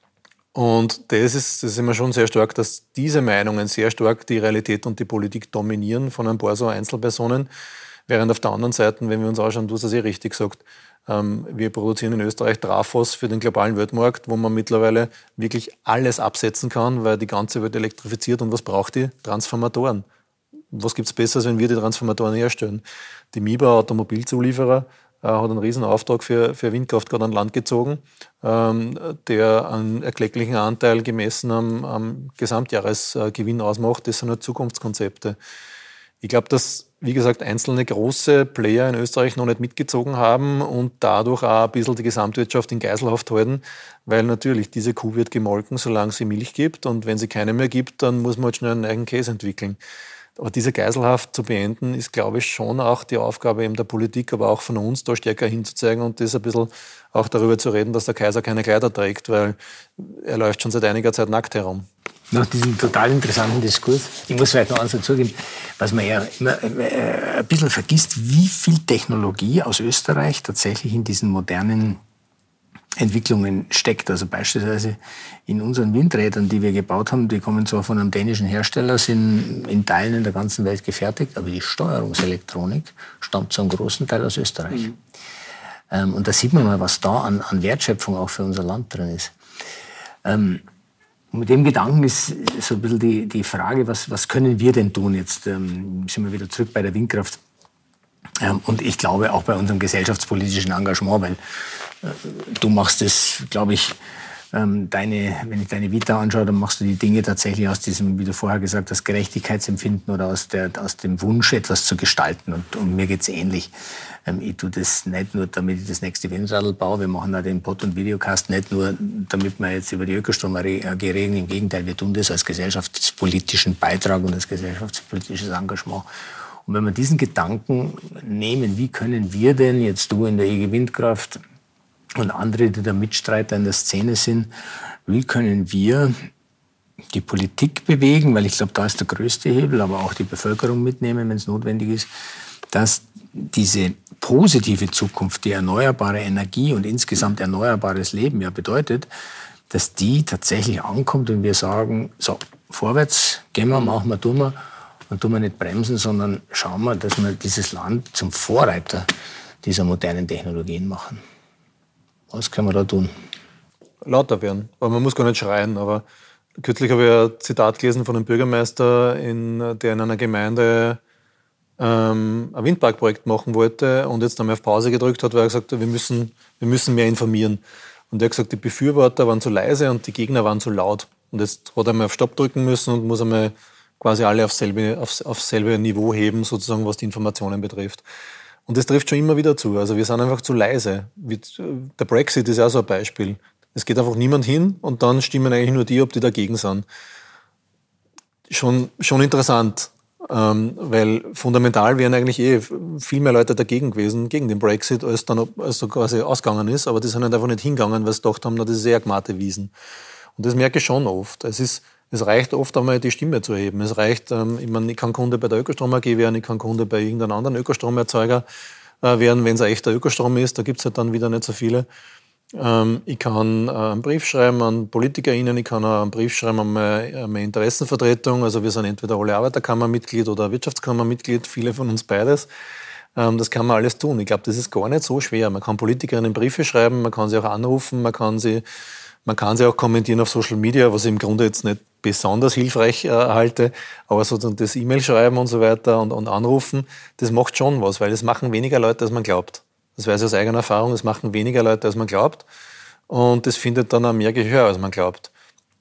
Und das ist, das ist immer schon sehr stark, dass diese Meinungen sehr stark die Realität und die Politik dominieren von ein paar so Einzelpersonen. Während auf der anderen Seite, wenn wir uns anschauen, du hast das eh richtig gesagt, ähm, wir produzieren in Österreich Trafos für den globalen Weltmarkt, wo man mittlerweile wirklich alles absetzen kann, weil die ganze Welt elektrifiziert. Und was braucht die? Transformatoren. Was gibt es Besseres, wenn wir die Transformatoren herstellen? Die M I B A, Automobilzulieferer, hat einen riesen Auftrag für, für Windkraft gerade an Land gezogen, ähm, der einen erklecklichen Anteil gemessen am, am Gesamtjahresgewinn ausmacht. Das sind halt Zukunftskonzepte. Ich glaube, dass, wie gesagt, einzelne große Player in Österreich noch nicht mitgezogen haben und dadurch auch ein bisschen die Gesamtwirtschaft in Geiselhaft halten, weil natürlich diese Kuh wird gemolken, solange sie Milch gibt, und wenn sie keine mehr gibt, dann muss man halt schnell einen eigenen Käse entwickeln. Aber diese Geiselhaft zu beenden, ist, glaube ich, schon auch die Aufgabe eben der Politik, aber auch von uns, da stärker hinzuzeigen und das ein bisschen auch darüber zu reden, dass der Kaiser keine Kleider trägt, weil er läuft schon seit einiger Zeit nackt herum. Nach diesem total interessanten Diskurs, ich muss vielleicht noch eins dazugeben, was man ja immer ein bisschen vergisst, wie viel Technologie aus Österreich tatsächlich in diesen modernen Entwicklungen steckt. Also beispielsweise in unseren Windrädern, die wir gebaut haben, die kommen zwar von einem dänischen Hersteller, sind in Teilen in der ganzen Welt gefertigt, aber die Steuerungselektronik stammt zu einem großen Teil aus Österreich. Mhm. Ähm, und da sieht man mal, was da an, an Wertschöpfung auch für unser Land drin ist. Ähm, mit dem Gedanken ist so ein bisschen die, die Frage, was, was können wir denn tun? Jetzt ähm, sind wir wieder zurück bei der Windkraft. Ähm, und ich glaube auch bei unserem gesellschaftspolitischen Engagement, weil äh, du machst es, glaube ich, ähm, deine, wenn ich deine Vita anschaue, dann machst du die Dinge tatsächlich aus diesem, wie du vorher gesagt hast, Gerechtigkeitsempfinden oder aus, der, aus dem Wunsch, etwas zu gestalten. Und, und mir geht's ähnlich. Ähm, ich tue das nicht nur, damit ich das nächste Windradl baue. Wir machen auch den Pod- und Videocast nicht nur, damit wir jetzt über die Ökostrom A G reden. Im Gegenteil, wir tun das als gesellschaftspolitischen Beitrag und als gesellschaftspolitisches Engagement. Und wenn wir diesen Gedanken nehmen, wie können wir denn, jetzt du in der E G Windkraft und andere, die da Mitstreiter in der Szene sind, wie können wir die Politik bewegen, weil ich glaube, da ist der größte Hebel, aber auch die Bevölkerung mitnehmen, wenn es notwendig ist, dass diese positive Zukunft, die erneuerbare Energie und insgesamt erneuerbares Leben ja bedeutet, dass die tatsächlich ankommt und wir sagen, so, vorwärts, gehen wir, machen wir, tun wir, und tun wir nicht bremsen, sondern schauen wir, dass wir dieses Land zum Vorreiter dieser modernen Technologien machen. Was können wir da tun? Lauter werden. Aber man muss gar nicht schreien. Aber kürzlich habe ich ein Zitat gelesen von einem Bürgermeister, in, der in einer Gemeinde ähm, ein Windparkprojekt machen wollte und jetzt einmal auf Pause gedrückt hat, weil er gesagt hat, wir müssen, wir müssen mehr informieren. Und er hat gesagt, die Befürworter waren zu leise und die Gegner waren zu laut. Und jetzt hat er mal auf Stopp drücken müssen und muss einmal quasi alle aufs selbe, aufs, aufs selbe Niveau heben, sozusagen, was die Informationen betrifft. Und das trifft schon immer wieder zu. Also wir sind einfach zu leise. Der Brexit ist auch so ein Beispiel. Es geht einfach niemand hin und dann stimmen eigentlich nur die, ob die dagegen sind. Schon, schon interessant, ähm, weil fundamental wären eigentlich eh viel mehr Leute dagegen gewesen, gegen den Brexit, als dann als so quasi ausgegangen ist. Aber die sind halt einfach nicht hingegangen, weil sie gedacht haben, na, das ist sehr Gmate Wiesen. Und das merke ich schon oft. Es ist Es reicht oft einmal, die Stimme zu erheben. Es reicht, ähm, ich meine, ich kann Kunde bei der Ökostrom A G werden, ich kann Kunde bei irgendeinem anderen Ökostromerzeuger äh, werden, wenn es ein echter Ökostrom ist, da gibt es halt dann wieder nicht so viele. Ähm, ich kann äh, einen Brief schreiben an PolitikerInnen, ich kann auch einen Brief schreiben an meine, an meine Interessenvertretung. Also wir sind entweder alle Arbeiterkammermitglied oder Wirtschaftskammermitglied, viele von uns beides. Ähm, das kann man alles tun. Ich glaube, das ist gar nicht so schwer. Man kann Politikerinnen Briefe schreiben, man kann sie auch anrufen, man kann sie Man kann sie auch kommentieren auf Social Media, was ich im Grunde jetzt nicht besonders hilfreich äh, halte, aber sozusagen das E-Mail schreiben und so weiter und, und anrufen, das macht schon was, weil das machen weniger Leute, als man glaubt. Das weiß ich aus eigener Erfahrung, das machen weniger Leute, als man glaubt und das findet dann auch mehr Gehör, als man glaubt.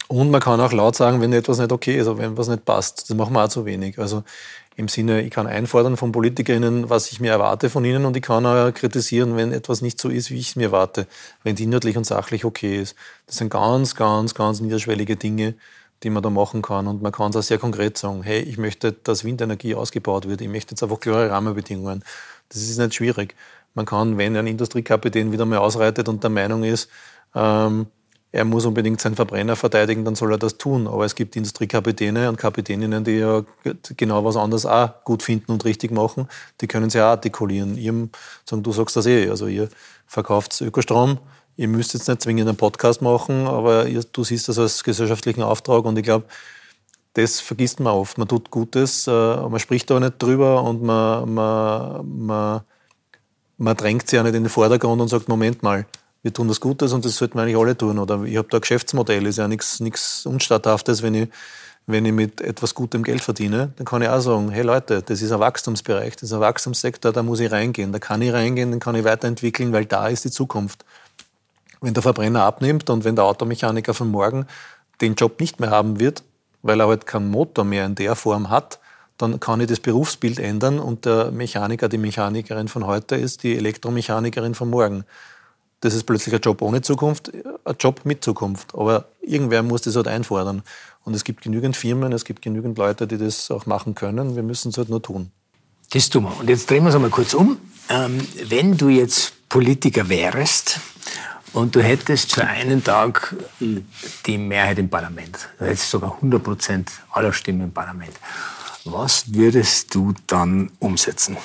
Und man kann auch laut sagen, wenn etwas nicht okay ist, oder wenn etwas nicht passt. Das machen wir auch zu wenig. Also im Sinne, ich kann einfordern von PolitikerInnen, was ich mir erwarte von ihnen, und ich kann auch kritisieren, wenn etwas nicht so ist, wie ich es mir erwarte, wenn es inhaltlich und sachlich okay ist. Das sind ganz, ganz, ganz niederschwellige Dinge, die man da machen kann. Und man kann es auch sehr konkret sagen, hey, ich möchte, dass Windenergie ausgebaut wird. Ich möchte jetzt einfach klare Rahmenbedingungen. Das ist nicht schwierig. Man kann, wenn ein Industriekapitän wieder mal ausreitet und der Meinung ist, ähm, er muss unbedingt seinen Verbrenner verteidigen, dann soll er das tun. Aber es gibt Industriekapitäne und Kapitäninnen, die ja genau was anderes auch gut finden und richtig machen. Die können sie auch artikulieren. Ihr, sagen, du sagst das eh, also ihr verkauft Ökostrom, ihr müsst jetzt nicht zwingend einen Podcast machen, aber ihr, du siehst das als gesellschaftlichen Auftrag, und ich glaube, das vergisst man oft. Man tut Gutes, man spricht da nicht drüber, und man, man, man, man drängt sich auch nicht in den Vordergrund und sagt, Moment mal, wir tun das Gutes und das sollten wir eigentlich alle tun. Oder ich habe da ein Geschäftsmodell, ist ja nichts, nichts Unstatthaftes, wenn ich, wenn ich mit etwas gutem Geld verdiene. Dann kann ich auch sagen, hey Leute, das ist ein Wachstumsbereich, das ist ein Wachstumssektor, da muss ich reingehen. Da kann ich reingehen, den kann ich weiterentwickeln, weil da ist die Zukunft. Wenn der Verbrenner abnimmt und wenn der Automechaniker von morgen den Job nicht mehr haben wird, weil er halt keinen Motor mehr in der Form hat, dann kann ich das Berufsbild ändern, und der Mechaniker, die Mechanikerin von heute ist die Elektromechanikerin von morgen. Das ist plötzlich ein Job ohne Zukunft, ein Job mit Zukunft. Aber irgendwer muss das halt einfordern. Und es gibt genügend Firmen, es gibt genügend Leute, die das auch machen können. Wir müssen es halt nur tun. Das tun wir. Und jetzt drehen wir es einmal kurz um. Ähm, wenn du jetzt Politiker wärst und du hättest für einen Tag die Mehrheit im Parlament, du hättest sogar hundert Prozent aller Stimmen im Parlament, was würdest du dann umsetzen?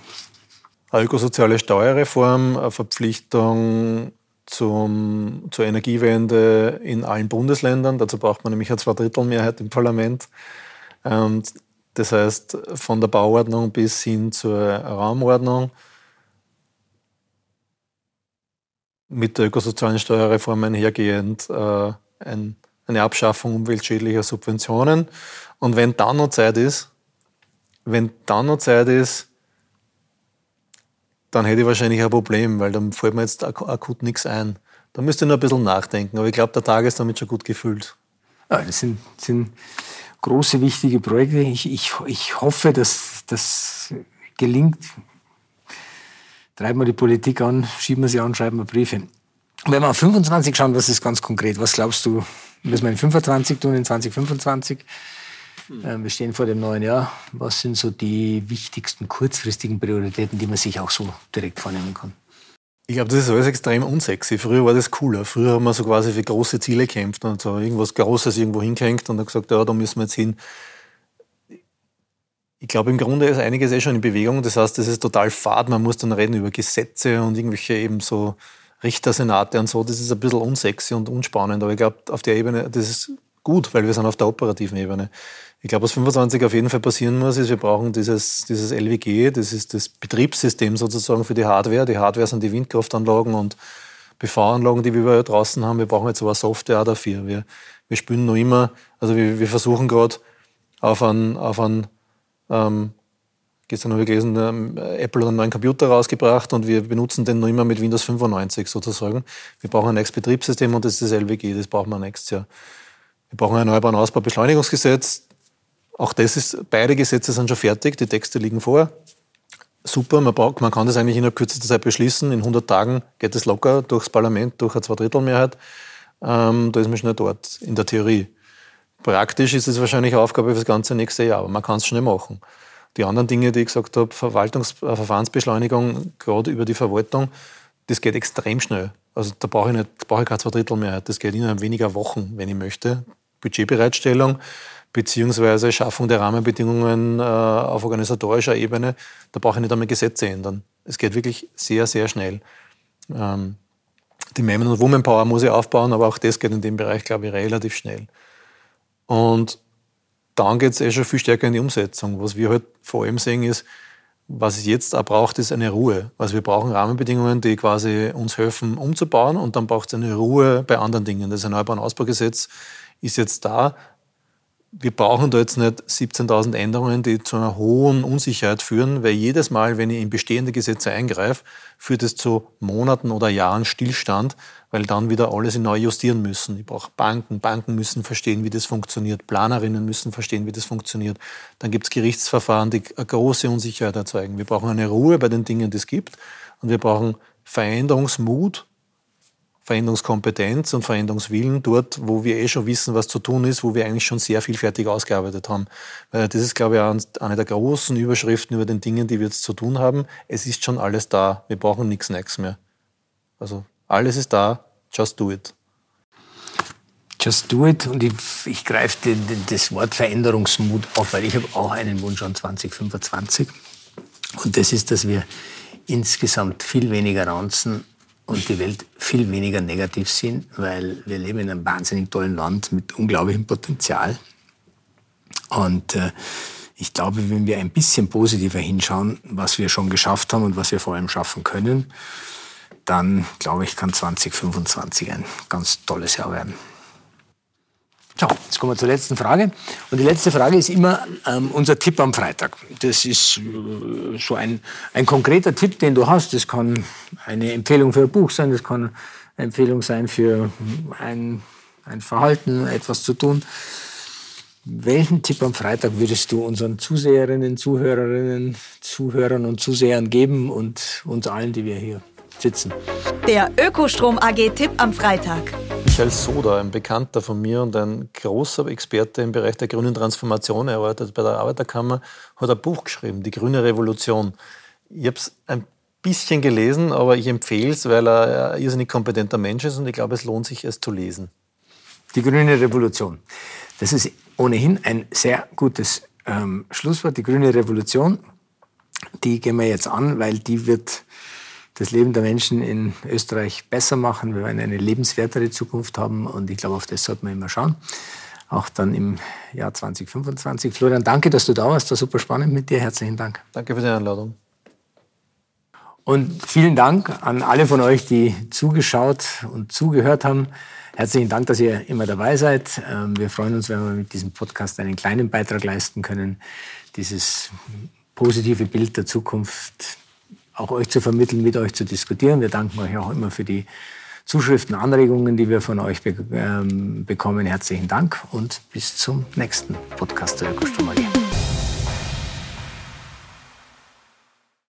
Eine ökosoziale Steuerreform, eine Verpflichtung zum, zur Energiewende in allen Bundesländern. Dazu braucht man nämlich eine Zweidrittelmehrheit im Parlament. Und das heißt, von der Bauordnung bis hin zur Raumordnung. Mit der ökosozialen Steuerreform einhergehend äh, ein, eine Abschaffung umweltschädlicher Subventionen. Und wenn dann noch Zeit ist, wenn dann noch Zeit ist, dann hätte ich wahrscheinlich ein Problem, weil dann fällt mir jetzt ak- akut nichts ein. Da müsste ich noch ein bisschen nachdenken, aber ich glaube, der Tag ist damit schon gut gefüllt. Ja, das sind, sind große, wichtige Projekte. Ich, ich, ich hoffe, dass das gelingt. Treiben wir die Politik an, schieben wir sie an, schreiben wir Briefe. Wenn wir auf fünfundzwanzig schauen, was ist ganz konkret? Was glaubst du, müssen wir in fünfundzwanzig tun, in zwanzig fünfundzwanzig? Wir stehen vor dem neuen Jahr. Was sind so die wichtigsten kurzfristigen Prioritäten, die man sich auch so direkt vornehmen kann? Ich glaube, das ist alles extrem unsexy. Früher war das cooler. Früher haben wir so quasi für große Ziele gekämpft und so irgendwas Großes irgendwo hingehängt und dann gesagt, ja, da müssen wir jetzt hin. Ich glaube, im Grunde ist einiges eh schon in Bewegung. Das heißt, das ist total fad. Man muss dann reden über Gesetze und irgendwelche eben so Richtersenate und so. Das ist ein bisschen unsexy und unspannend. Aber ich glaube, auf der Ebene, das ist gut, weil wir sind auf der operativen Ebene. Ich glaube, was fünfundzwanzig auf jeden Fall passieren muss, ist, wir brauchen dieses, dieses L W G, das ist das Betriebssystem sozusagen für die Hardware. Die Hardware sind die Windkraftanlagen und B V-Anlagen, die wir überall draußen haben. Wir brauchen jetzt aber Software auch dafür. Wir, wir spielen noch immer, also wir, wir versuchen gerade auf einen, auf einen ähm, gestern habe ich gelesen, ähm, Apple hat einen neuen Computer rausgebracht und wir benutzen den noch immer mit Windows fünfundneunzig sozusagen. Wir brauchen ein neues Betriebssystem und das ist das L W G, das brauchen wir nächstes Jahr. Wir brauchen ein Neubau- und Ausbaubeschleunigungsgesetz. Auch das ist, beide Gesetze sind schon fertig, die Texte liegen vor. Super, man, braucht, man kann das eigentlich innerhalb kürzester Zeit beschließen. In hundert Tagen geht es locker durchs Parlament, durch eine Zweidrittelmehrheit. Ähm, da ist man schnell dort, in der Theorie. Praktisch ist es wahrscheinlich eine Aufgabe für das ganze nächste Jahr, aber man kann es schnell machen. Die anderen Dinge, die ich gesagt habe, Verwaltungs-, Verfahrensbeschleunigung, gerade über die Verwaltung, das geht extrem schnell. Also da brauche ich, nicht, brauche ich keine Zweidrittelmehrheit, das geht innerhalb weniger Wochen, wenn ich möchte. Budgetbereitstellung beziehungsweise Schaffung der Rahmenbedingungen äh, auf organisatorischer Ebene, da brauche ich nicht einmal Gesetze ändern. Es geht wirklich sehr, sehr schnell. Ähm, die Man- und Womanpower muss ich aufbauen, aber auch das geht in dem Bereich, glaube ich, relativ schnell. Und dann geht es eh schon viel stärker in die Umsetzung. Was wir halt vor allem sehen ist, was es jetzt auch braucht, ist eine Ruhe. Also wir brauchen Rahmenbedingungen, die quasi uns helfen, umzubauen, und dann braucht es eine Ruhe bei anderen Dingen. Das Neubau- und Ausbaugesetz ist jetzt da. wir brauchen da jetzt nicht siebzehntausend Änderungen, die zu einer hohen Unsicherheit führen, weil jedes Mal, wenn ich in bestehende Gesetze eingreife, führt es zu Monaten oder Jahren Stillstand, weil dann wieder alles neu justieren müssen. Ich brauche Banken, Banken müssen verstehen, wie das funktioniert, Planerinnen müssen verstehen, wie das funktioniert. Dann gibt es Gerichtsverfahren, die eine große Unsicherheit erzeugen. Wir brauchen eine Ruhe bei den Dingen, die es gibt, und wir brauchen Veränderungsmut, Veränderungskompetenz und Veränderungswillen dort, wo wir eh schon wissen, was zu tun ist, wo wir eigentlich schon sehr vielfältig ausgearbeitet haben. Weil das ist, glaube ich, auch eine der großen Überschriften über den Dingen, die wir jetzt zu tun haben. Es ist schon alles da. Wir brauchen nichts Neues mehr. Also alles ist da. Just do it. Just do it. Und ich, ich greife das Wort Veränderungsmut auf, weil ich habe auch einen Wunsch an zwanzig fünfundzwanzig. Und das ist, dass wir insgesamt viel weniger ranzen und die Welt viel weniger negativ sind, weil wir leben in einem wahnsinnig tollen Land mit unglaublichem Potenzial. Und äh, ich glaube, wenn wir ein bisschen positiver hinschauen, was wir schon geschafft haben und was wir vor allem schaffen können, dann, glaube ich, kann zwanzig fünfundzwanzig ein ganz tolles Jahr werden. So, jetzt kommen wir zur letzten Frage. Und die letzte Frage ist immer ähm, unser Tipp am Freitag. Das ist äh, so ein, ein konkreter Tipp, den du hast. Das kann eine Empfehlung für ein Buch sein, das kann eine Empfehlung sein für ein, ein Verhalten, etwas zu tun. Welchen Tipp am Freitag würdest du unseren Zuseherinnen, Zuhörerinnen, Zuhörern und Zusehern geben und uns allen, die wir hier sitzen? Der Ökostrom A G-Tipp am Freitag. Michael Soda, ein Bekannter von mir und ein großer Experte im Bereich der grünen Transformation, er arbeitet bei der Arbeiterkammer, hat ein Buch geschrieben, Die grüne Revolution. Ich habe es ein bisschen gelesen, aber ich empfehle es, weil er ein irrsinnig kompetenter Mensch ist und ich glaube, es lohnt sich, es zu lesen. Die grüne Revolution. Das ist ohnehin ein sehr gutes ähm, Schlusswort. Die grüne Revolution, die gehen wir jetzt an, weil die wird das Leben der Menschen in Österreich besser machen. Wir werden eine lebenswertere Zukunft haben und ich glaube, auf das sollte man immer schauen. Auch dann im Jahr zwanzig fünfundzwanzig. Florian, danke, dass du da warst. Das war super spannend mit dir. Herzlichen Dank. Danke für die Einladung. Und vielen Dank an alle von euch, die zugeschaut und zugehört haben. Herzlichen Dank, dass ihr immer dabei seid. Wir freuen uns, wenn wir mit diesem Podcast einen kleinen Beitrag leisten können, dieses positive Bild der Zukunft auch euch zu vermitteln, mit euch zu diskutieren. Wir danken euch auch immer für die Zuschriften, Anregungen, die wir von euch be- ähm, bekommen. Herzlichen Dank und bis zum nächsten Podcast der Ökostrom A G.